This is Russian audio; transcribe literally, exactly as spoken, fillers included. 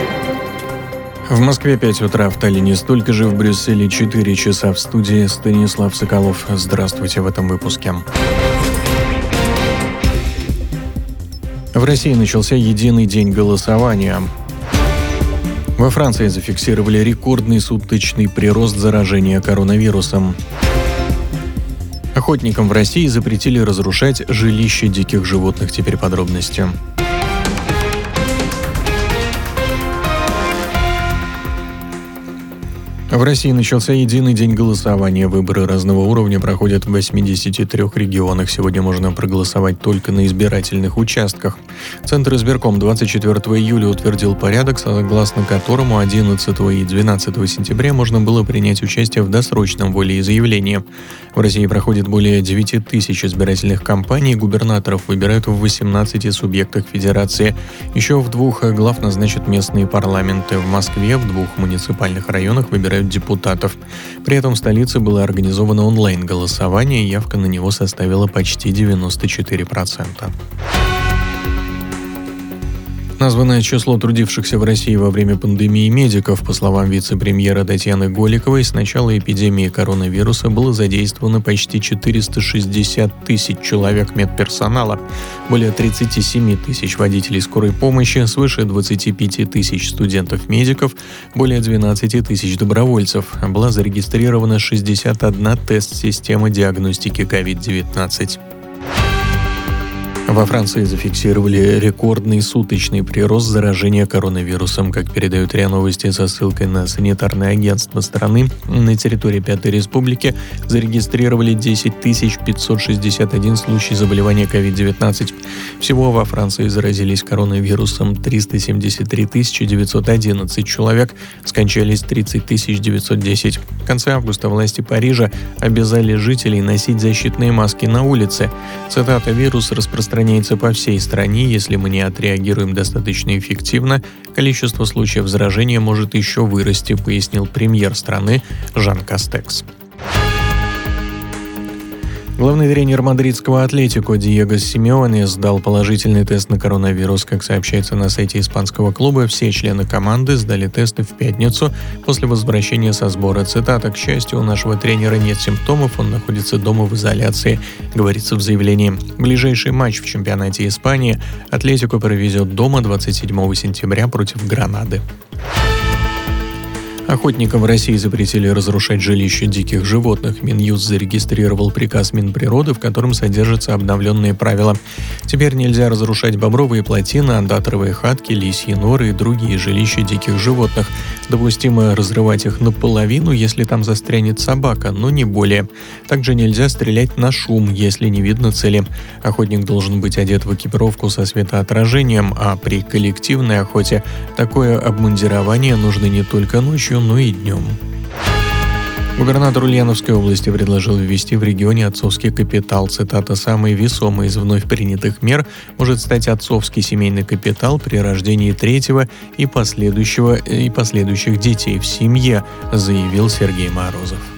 В Москве пять утра, в Таллине столько же, в Брюсселе четыре часа. В студии Станислав Соколов. Здравствуйте в этом выпуске. В России начался единый день голосования. Во Франции зафиксировали рекордный суточный прирост заражения коронавирусом. Охотникам в России запретили разрушать жилища диких животных. Теперь подробности. В России начался единый день голосования. Выборы разного уровня проходят в восьмидесяти трёх регионах. Сегодня можно проголосовать только на избирательных участках. Центр избирком двадцать четвёртого июля утвердил порядок, согласно которому одиннадцатого и двенадцатого сентября можно было принять участие в досрочном волеизъявлении. В России проходит более девяти тысяч избирательных кампаний. Губернаторов выбирают в восемнадцати субъектах федерации. Еще в двух глав назначат местные парламенты. В Москве в двух муниципальных районах выбирают депутатов. При этом в столице было организовано онлайн-голосование, явка на него составила почти девяносто четыре процента. Названное число трудившихся в России во время пандемии медиков, по словам вице-премьера Татьяны Голиковой, с начала эпидемии коронавируса было задействовано почти четыреста шестьдесят тысяч человек медперсонала, более тридцать семь тысяч водителей скорой помощи, свыше двадцать пять тысяч студентов-медиков, более двенадцать тысяч добровольцев. Была зарегистрирована шестьдесят одна тест-система диагностики ковид девятнадцать. Во Франции зафиксировали рекордный суточный прирост заражения коронавирусом. Как передают РИА Новости со ссылкой на санитарное агентство страны, на территории Пятой Республики зарегистрировали десять тысяч пятьсот шестьдесят один случай заболевания ковид девятнадцать. Всего во Франции заразились коронавирусом триста семьдесят три тысячи девятьсот одиннадцать человек, скончались тридцать тысяч девятьсот десять. В конце августа власти Парижа обязали жителей носить защитные маски на улице. Цитата: «Вирус распространяется по всей стране. Если мы не отреагируем достаточно эффективно, количество случаев заражения может еще вырасти», пояснил премьер страны Жан Кастекс. Главный тренер мадридского «Атлетико» Диего Симеоне сдал положительный тест на коронавирус. Как сообщается на сайте испанского клуба, все члены команды сдали тесты в пятницу после возвращения со сбора. Цитата: «К счастью, у нашего тренера нет симптомов, он находится дома в изоляции», говорится в заявлении. Ближайший матч в чемпионате Испании «Атлетико» проведет дома двадцать седьмого сентября против Гранады. Охотникам в России запретили разрушать жилища диких животных. Минюст зарегистрировал приказ Минприроды, в котором содержатся обновленные правила. Теперь нельзя разрушать бобровые плотины, андатровые хатки, лисьи норы и другие жилища диких животных. Допустимо разрывать их наполовину, если там застрянет собака, но не более. Также нельзя стрелять на шум, если не видно цели. Охотник должен быть одет в экипировку со светоотражением, а при коллективной охоте такое обмундирование нужно не только ночью, но и днем. Губернатор Ульяновской области предложил ввести в регионе отцовский капитал. Цитата: «Самой весомой из вновь принятых мер может стать отцовский семейный капитал при рождении третьего и последующего и последующих детей в семье», заявил Сергей Морозов.